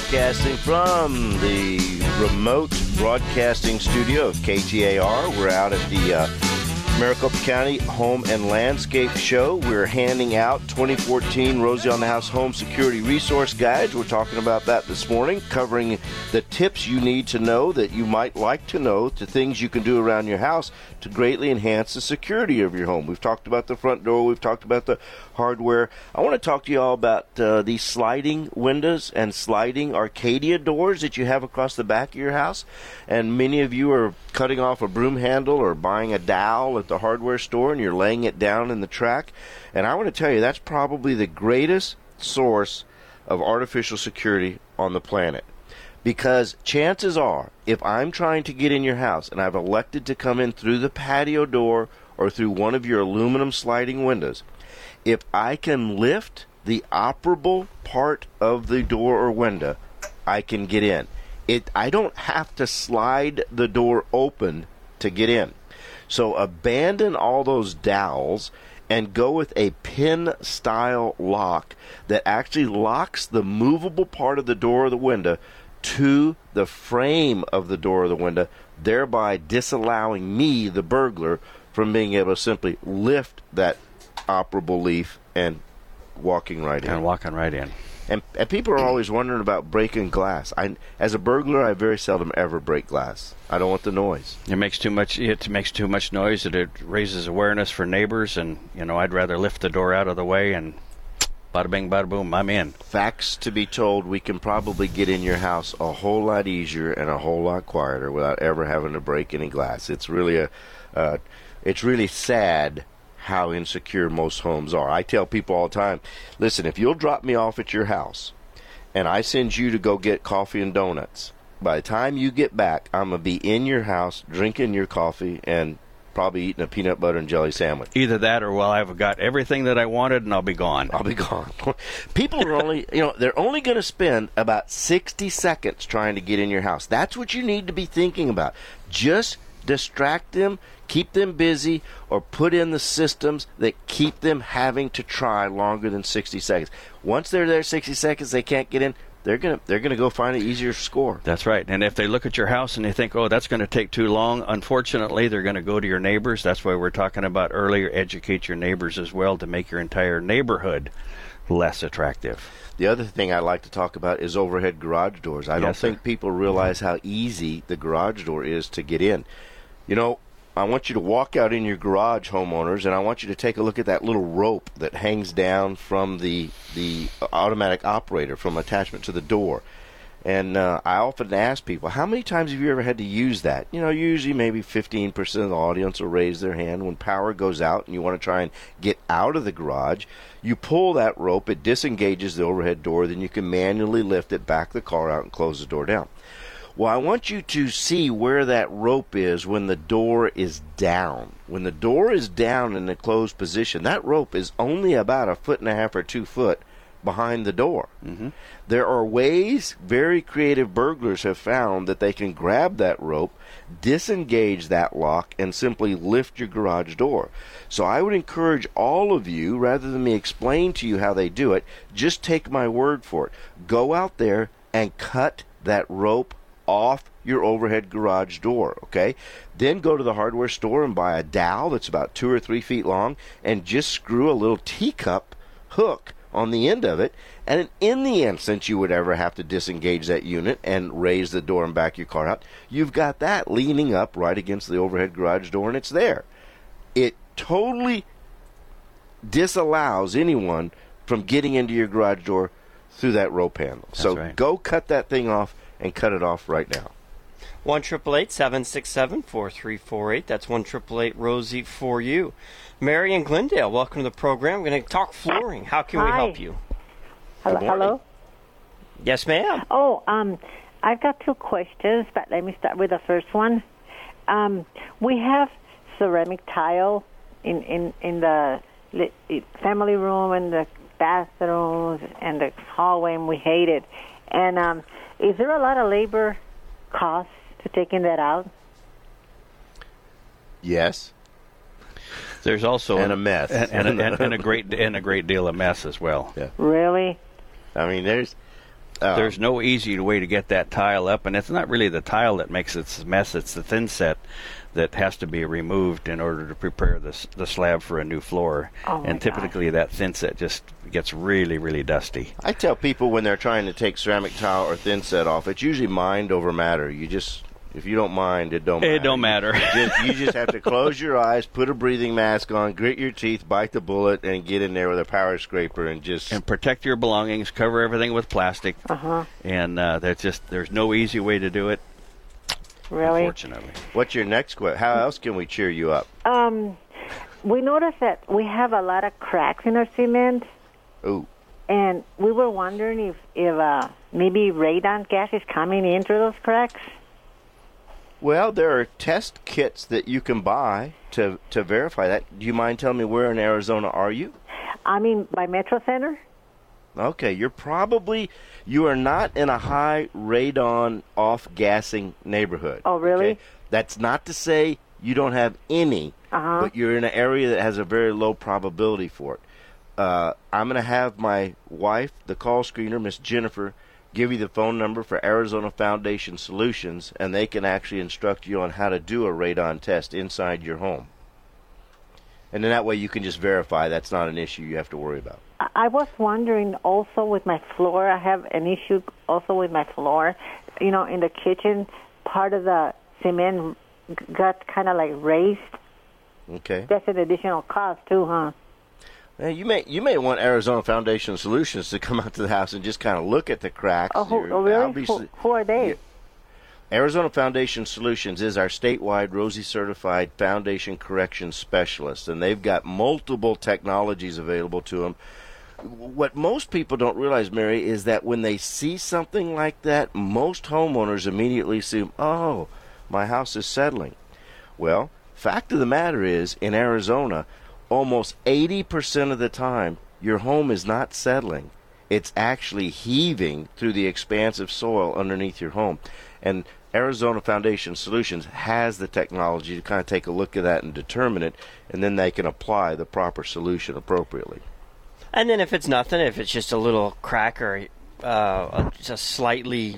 broadcasting from the remote broadcasting studio of KTAR. We're out at the Maricopa County Home and Landscape Show. We're handing out 2014 Rosie on the House Home Security Resource Guides. We're talking about that this morning, covering the tips you need to know that you might like to know to things you can do around your house to greatly enhance the security of your home. We've talked about the front door. We've talked about the hardware. I want to talk to you all about these sliding windows and sliding Arcadia doors that you have across the back of your house. And many of you are cutting off a broom handle or buying a dowel at the hardware store and you're laying it down in the track. And I want to tell you, that's probably the greatest source of artificial security on the planet. Because chances are, if I'm trying to get in your house and I've elected to come in through the patio door or through one of your aluminum sliding windows, if I can lift the operable part of the door or window, I can get in. I don't have to slide the door open to get in. So abandon all those dowels and go with a pin-style lock that actually locks the movable part of the door or the window to the frame of the door or the window, thereby disallowing me, the burglar, from being able to simply lift that operable leaf and walking right in. And people are always wondering about breaking glass. As a burglar, I very seldom ever break glass. I don't want the noise. It makes too much noise. It raises awareness for neighbors, and I'd rather lift the door out of the way and bada bing, bada boom, I'm in. Facts to be told, we can probably get in your house a whole lot easier and a whole lot quieter without ever having to break any glass. It's really it's really sad how insecure most homes are. I tell people all the time, listen, if you'll drop me off at your house and I send you to go get coffee and donuts, by the time you get back, I'm going to be in your house drinking your coffee and probably eating a peanut butter and jelly sandwich. Either that or, well, I've got everything that I wanted and I'll be gone. People are only, they're only going to spend about 60 seconds trying to get in your house. That's what you need to be thinking about. Just distract them, keep them busy, or put in the systems that keep them having to try longer than 60 seconds. Once they're there 60 seconds, they can't get in, they're gonna go find an easier score. That's right. And if they look at your house and they think, oh, that's going to take too long, unfortunately, they're going to go to your neighbors. That's why we're talking about earlier, educate your neighbors as well to make your entire neighborhood less attractive. The other thing I like to talk about is overhead garage doors. I don't think people realize how easy the garage door is to get in. I want you to walk out in your garage, homeowners, and I want you to take a look at that little rope that hangs down from the automatic operator from attachment to the door. And I often ask people, how many times have you ever had to use that? Usually maybe 15% of the audience will raise their hand when power goes out and you want to try and get out of the garage. You pull that rope, it disengages the overhead door, then you can manually lift it, back the car out, and close the door down. Well, I want you to see where that rope is when the door is down. When the door is down in the closed position, that rope is only about 1.5 feet or 2 feet behind the door. Mm-hmm. There are ways very creative burglars have found that they can grab that rope, disengage that lock, and simply lift your garage door. So I would encourage all of you, rather than me explain to you how they do it, just take my word for it. Go out there and cut that rope off your overhead garage door, okay? Then go to the hardware store and buy a dowel that's about 2 or 3 feet long and just screw a little teacup hook on the end of it. And in the instance you would ever have to disengage that unit and raise the door and back your car out, you've got that leaning up right against the overhead garage door and it's there. It totally disallows anyone from getting into your garage door through that rope handle. That's so right. Go cut that thing off and cut it off right now. 1-888-767-4348. That's 1-888-ROSIE for you. Mary in Glendale, welcome to the program. We're going to talk flooring. How can we help you? Hello? Yes, ma'am. Oh, I've got 2 questions, but let me start with the first one. We have ceramic tile in the family room and the bathrooms and the hallway, and we hate it. And is there a lot of labor costs to taking that out? Yes. There's also a mess and a great deal of mess as well. Yeah. Really? I mean, There's no easy way to get that tile up, and it's not really the tile that makes its mess. It's the thin set that has to be removed in order to prepare the slab for a new floor. And typically that thin set just gets really, really dusty. I tell people when they're trying to take ceramic tile or thin set off, it's usually mind over matter. If you don't mind, it don't matter. It don't matter. You just have to close your eyes, put a breathing mask on, grit your teeth, bite the bullet, and get in there with a power scraper and protect your belongings, cover everything with plastic. And there's no easy way to do it. Really? Unfortunately. What's your next question? How else can we cheer you up? We noticed that we have a lot of cracks in our cement. Ooh. And we were wondering if maybe radon gas is coming in through those cracks. Well, there are test kits that you can buy to verify that. Do you mind telling me where in Arizona are you? I mean, by Metro Center. Okay, you are not in a high radon off-gassing neighborhood. Oh, really? Okay? That's not to say you don't have any, but you're in an area that has a very low probability for it. I'm going to have my wife, the call screener, Miss Jennifer, give you the phone number for Arizona Foundation Solutions, and they can actually instruct you on how to do a radon test inside your home. And then that way you can just verify that's not an issue you have to worry about. I was wondering also with my floor, I have an issue also with my floor. You know, in the kitchen, part of the cement got kind of like raised. Okay. That's an additional cost too, huh? You may want Arizona Foundation Solutions to come out to the house and just kind of look at the cracks. Really? Who are they? Arizona Foundation Solutions is our statewide ROSI certified foundation correction specialist, and they've got multiple technologies available to them. What most people don't realize, Mary, is that when they see something like that, most homeowners immediately assume, oh, my house is settling. Well, fact of the matter is, in Arizona, almost 80% of the time, your home is not settling. It's actually heaving through the expansive soil underneath your home. And Arizona Foundation Solutions has the technology to kind of take a look at that and determine it, and then they can apply the proper solution appropriately. And then if it's nothing, if it's just a little crack or just slightly,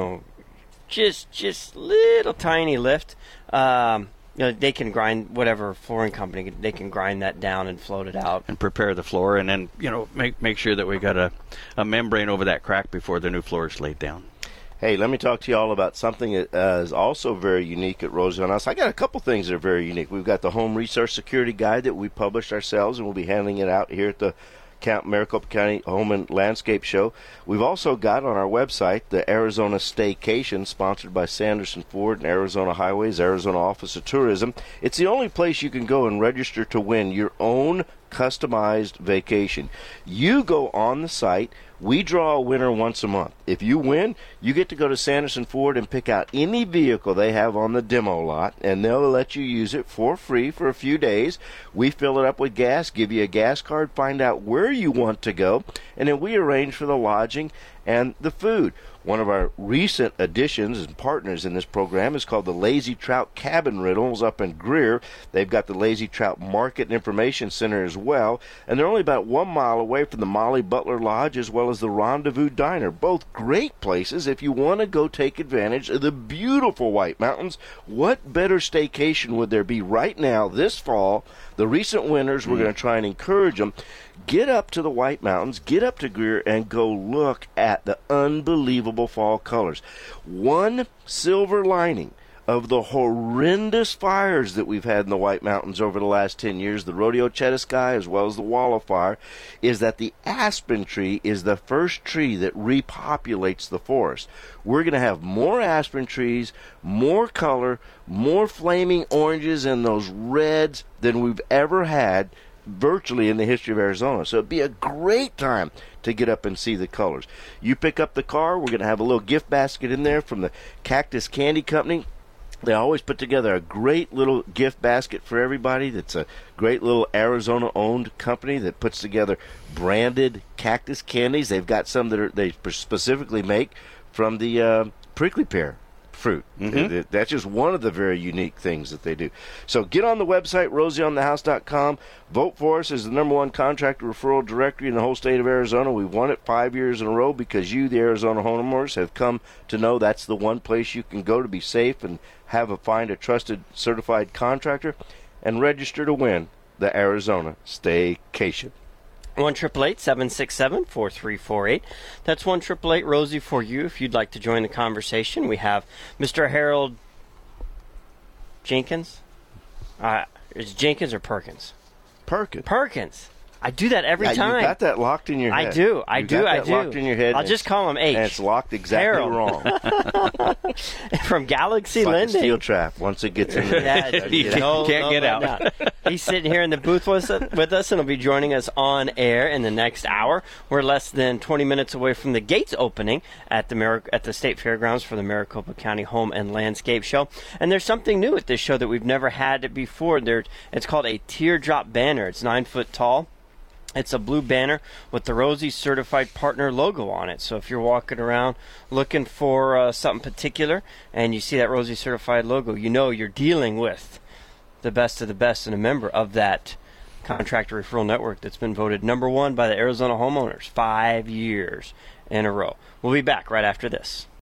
just little tiny lift, they can grind whatever flooring company, they can grind that down and float it out. And prepare the floor, and then, make sure that we got a membrane over that crack before the new floor is laid down. Hey, let me talk to you all about something that is also very unique at Rosie on Us. I got a couple things that are very unique. We've got the Home Resource Security Guide that we published ourselves, and we'll be handing it out here at the Maricopa County Home and Landscape Show. We've also got on our website the Arizona Staycation, sponsored by Sanderson Ford and Arizona Highways, Arizona Office of Tourism. It's the only place you can go and register to win your own customized vacation. You go on the site. We draw a winner once a month. If you win, you get to go to Sanderson Ford and pick out any vehicle they have on the demo lot, and they'll let you use it for free for a few days. We fill it up with gas, give you a gas card, find out where you want to go, and then we arrange for the lodging and the food. One of our recent additions and partners in this program is called the Lazy Trout Cabin Rentals up in Greer. They've got the Lazy Trout Market and Information Center as well, and they're only about 1 mile away from the Molly Butler Lodge as well as the Rendezvous Diner. Both great places if you want to go take advantage of the beautiful White Mountains. What better staycation would there be right now this fall? The recent winners, we're going to try and encourage them. Get up to the White Mountains, get up to Greer, and go look at the unbelievable fall colors. One silver lining of the horrendous fires that we've had in the White Mountains over the last 10 years, the Rodeo Chetaskai as well as the Walla Fire, is that the aspen tree is the first tree that repopulates the forest. We're going to have more aspen trees, more color, more flaming oranges and those reds than we've ever had virtually in the history of Arizona. So it'd be a great time to get up and see the colors. You pick up the car, we're going to have a little gift basket in there from the Cactus Candy Company. They always put together a great little gift basket for everybody. That's a great little Arizona-owned company that puts together branded cactus candies. They've got some that they specifically make from the prickly pear. fruit. Mm-hmm. That's just one of the very unique things that they do. So get on the website, rosieonthehouse.com. Vote for us as the #1 contractor referral directory in the whole state of Arizona. We've won it 5 years in a row because you, the Arizona homeowners, have come to know that's the one place you can go to be safe and find a trusted, certified contractor and register to win the Arizona Staycation. 1-888-767-4348. That's 1-888-ROSIE for you if you'd like to join the conversation. We have Mr. Harold Jenkins. Is it Jenkins or Perkins? Perkins. I do that every time. You got that locked in your head. I do. I do. Locked in your head. I'll just call him H. And it's locked exactly Harold. wrong. From Galaxy It's like Lending. a steel trap. Once it gets in there, You can't get out. He's sitting here in the booth with us, and will be joining us on air in the next hour. We're less than 20 minutes away from the gates opening at the State Fairgrounds for the Maricopa County Home and Landscape Show. And there's something new at this show that we've never had before. It's called a teardrop banner. It's 9 foot tall. It's a blue banner with the Rosie Certified Partner logo on it. So if you're walking around looking for something particular and you see that Rosie Certified logo, you know you're dealing with the best of the best and a member of that contractor referral network that's been voted #1 by the Arizona homeowners 5 years in a row. We'll be back right after this.